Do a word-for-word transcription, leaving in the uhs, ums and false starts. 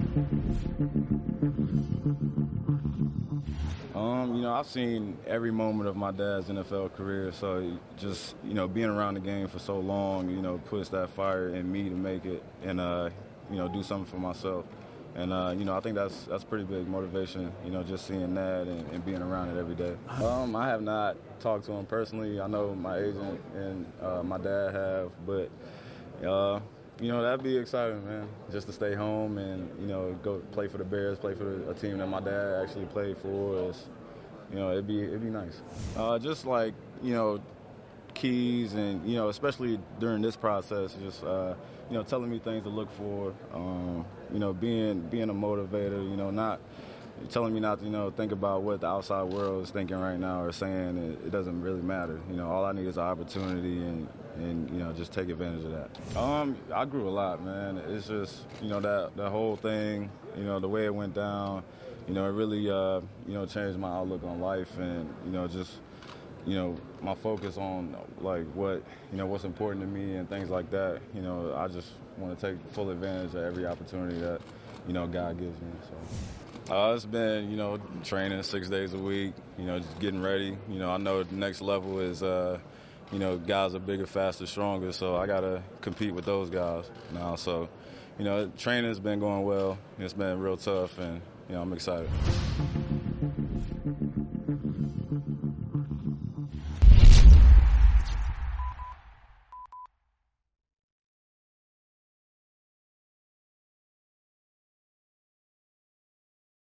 Um, you know, I've seen every moment of my dad's N F L career, so just, you know, being around the game for so long, you know, puts that fire in me to make it and, uh, you know, do something for myself. And, uh, you know, I think that's that's pretty big motivation, you know, just seeing that and, and being around it every day. Um, I have not talked to him personally. I know my agent and uh, my dad have, but, uh, you know, that'd be exciting, man, just to stay home and, you know, go play for the Bears, play for a team that my dad actually played for. Is, you know, it'd be, it'd be nice. Uh, just like, you know, keys and, you know, especially during this process, just, uh, you know, telling me things to look for, um, you know, being being a motivator, you know, not telling me not to, you know, think about what the outside world is thinking right now or saying. It, it doesn't really matter. You know, all I need is an opportunity and, and, you know, just take advantage of that. Um, I grew a lot, man. It's just, you know, that, that whole thing, you know, the way it went down, you know, it really, uh, you know, changed my outlook on life and, you know, just, you know, my focus on, like, what, you know, what's important to me and things like that. You know, I just want to take full advantage of every opportunity that, you know, God gives me, so. Uh, it's been, you know, training six days a week, you know, just getting ready. You know, I know the next level is, uh, you know, guys are bigger, faster, stronger, so I got to compete with those guys now. So, you know, training's been going well. It's been real tough, and, you know, I'm excited.